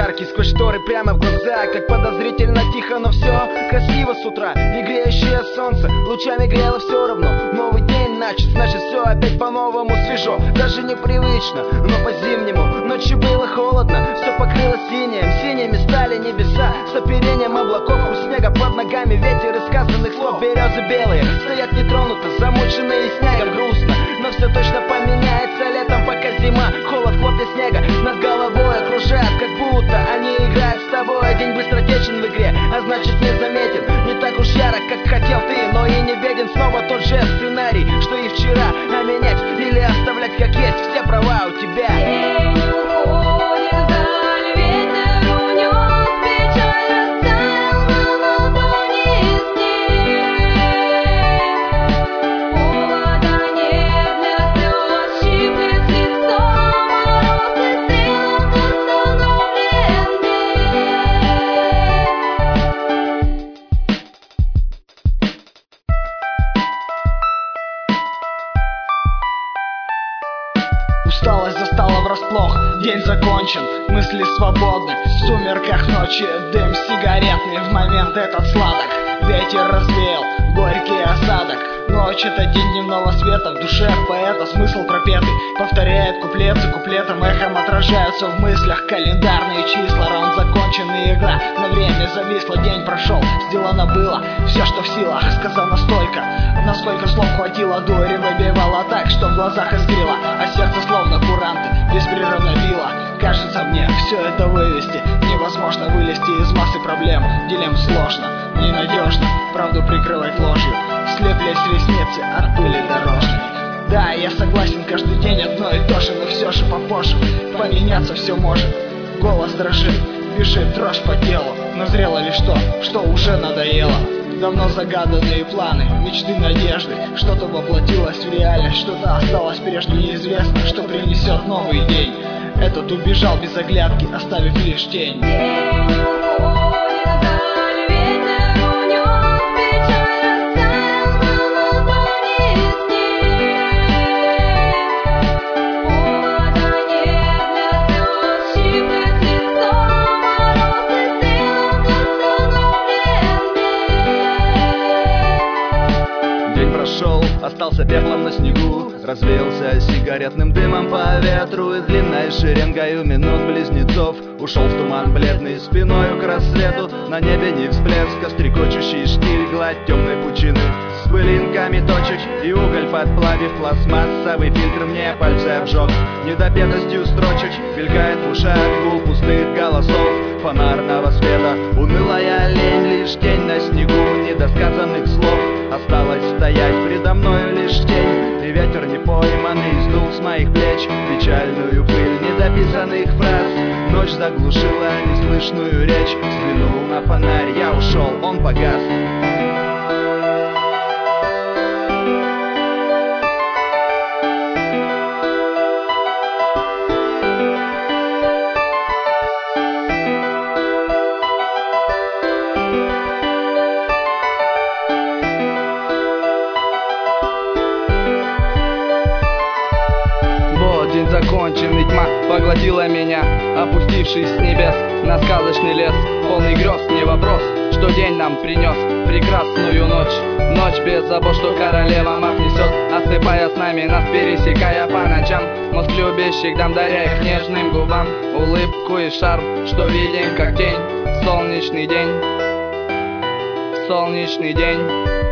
яркий сквозь шторы прямо в глаза. Как подозрительно тихо, но все красиво с утра. Не греющее солнце лучами грело все равно. Новый день начат, значит все опять по-новому свежо. Даже непривычно, но по-зимнему. Ночью было холодно, все покрылось синим. Синими стали небеса с оперением облаков. У снега под ногами ветер из сказанных слов. Березы белые стоят нетронуто, замученные снегом, грустно. Но все точно поменяется летом, пока зима. Холод, хлопья снега над головой окружают, как будто они играют с тобой. День быстро течен в игре, а значит не заметен. Не так уж ярок, как хотел ты, но и не беден. Снова тот же сценарий, что и вчера. А менять или оставлять как есть, все права у тебя. День уходит вдаль, ветер унес печаль, растаял на ладони снег. Повода нет для слез, щиплет лицо мороз, и стрелок остановлен бег. Усталость застала врасплох, день закончен, мысли свободны. В сумерках ночи дым сигаретный, в момент этот сладок. Ветер развеял горький осадок. Ночь — это день дневного света, в душе поэта смысл пропетый. Повторяет куплет за куплетом, эхом отражаются в мыслях календарные числа. Раунд закончен и игра на время зависла. День прошел, сделано было все, что в силах. Сказано столько, насколько слов хватило. Дури выбивала так, что в глазах искрило, а сердце словно куранты беспрерывно било. Кажется мне, все это вывести невозможно, вылезти из массы проблем. Дилемм сложно, ненадежно, правду прикрывать ложью, слеплясь ресницы от пыли дорожной. Да, я согласен, каждый день одно и то же, но все же попозже поменяться все может. Голос дрожит, бежит дрожь по телу. Назрело лишь то, что уже надоело. Давно загаданные планы, мечты, надежды. Что-то воплотилось в реальность, что-то осталось прежним. Неизвестно, что принесет новый день. Этот убежал без оглядки, оставив лишь тень. День уходит вдаль, ветер унес печаль, растаял на ладони снег. Повода нет для слез, щиплет лицо мороз, и стрелок остановлен бег. День прошел, остался пеплом на снегу, развеялся сигаретным дымом по ветру. И длинной шеренгою минут близнецов ушел в туман бледный спиною к рассвету. На небе ни всплеска, стрекочущий штиль, гладь темной пучины с пылинками точек. И уголь, подплавив пластмассовый фильтр, мне пальцы обжег недопетостью строчек. Мелькает в ушах гул пустых голосов фонарного света. Унылая лень, лишь тень на снегу недосказанных слов. Осталось стоять предо мною лишь тень. И ветер не пойманный сдул с моих плеч печальную пыль недописанных фраз. Ночь заглушила неслышную речь. Взглянул на фонарь, я ушел, он погас. День закончен, и тьма поглотила меня, опустившись с небес на сказочный лес, полный грез. Не вопрос, что день нам принес прекрасную ночь. Ночь без забот, что королева мав несет, осыпая с нами нас, пересекая по ночам. Мозг любящих дам, даря их нежным губам улыбку и шарм, что виден как тень. Солнечный день, солнечный день.